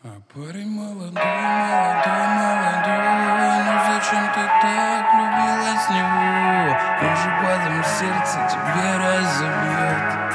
А парень молодой, молодой, молодой, ну зачем ты так влюбилась в него? Он же потом сердце тебе разобьет.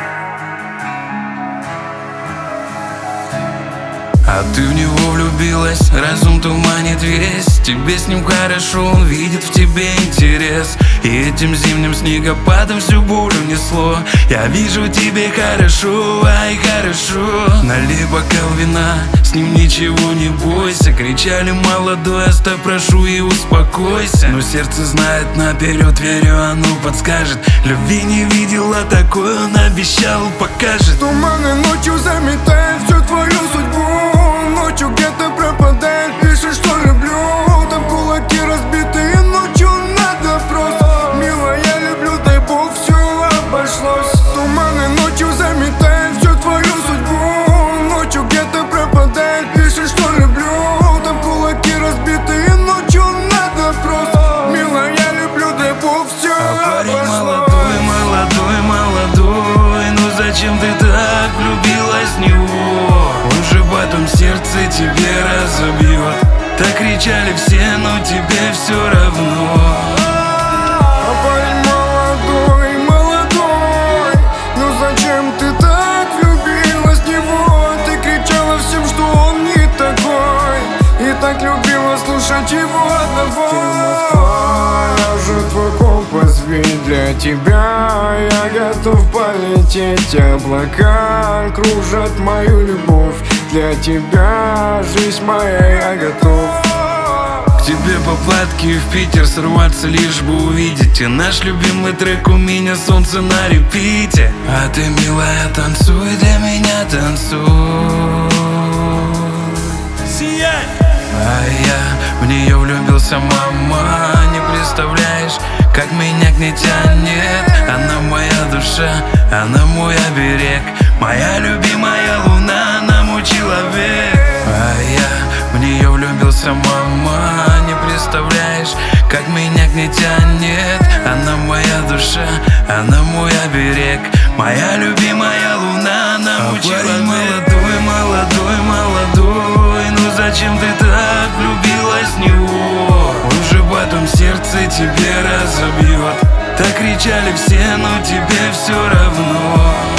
А ты в него влюбилась, разум туманит весь. Тебе с ним хорошо, он видит в тебе интерес. И этим зимним снегопадом всю бурю несло. Я вижу тебе хорошо, ай хорошо. Налей бокал вина, с ним ничего не бойся. Кричали молодой, оставь прошу и успокойся. Но сердце знает наперед, верю, оно подскажет. Любви не видела такой, он обещал, покажет. Туманы ночью заметает всю твою судьбу. Ночью где-то пропадает, пишет, что люблю. Там кулаки разбитые, ночью надо просто. Милая, я люблю, дай бог, все обошлось. Туманы ночью заметает всю твою судьбу. Ночью где-то пропадает, пишет, что люблю. Там кулаки разбитые, ночью надо просто. Милая, я люблю, дай бог, все Парень обошлось. молодой, молодой, молодой, ну зачем ты так влюбилась в него? Он же потом сердце тебе разобьет. Так кричали все, но тебе все равно. А парень молодой, молодой, ну зачем ты так влюбилась в него? Ты кричала всем, что он не такой, и так любила слушать его одного. Я же твой компас, ведь для тебя я готов полететь. Облака кружат мою любовь, для тебя жизнь моя, я готов. К тебе по платке в Питер сорваться, лишь бы увидеть. И наш любимый трек «У меня солнце» на репите. А ты, милая, танцуй для меня, танцуй. Сияй! А я в нее влюбился, мама. Не представляешь, как меня к ней тянет. Она моя душа, она мой оберег. Моя любимая луна, она мой человек. А я в нее влюбился, мама. Не представляешь, как меня к ней тянет. Она моя душа, она мой оберег. Моя любимая луна, она мой человек. Молодой, молодой, молодой, ну зачем ты так влюбилась в него? Он же потом сердце тебе разобьет. Так кричали все, но тебе все равно.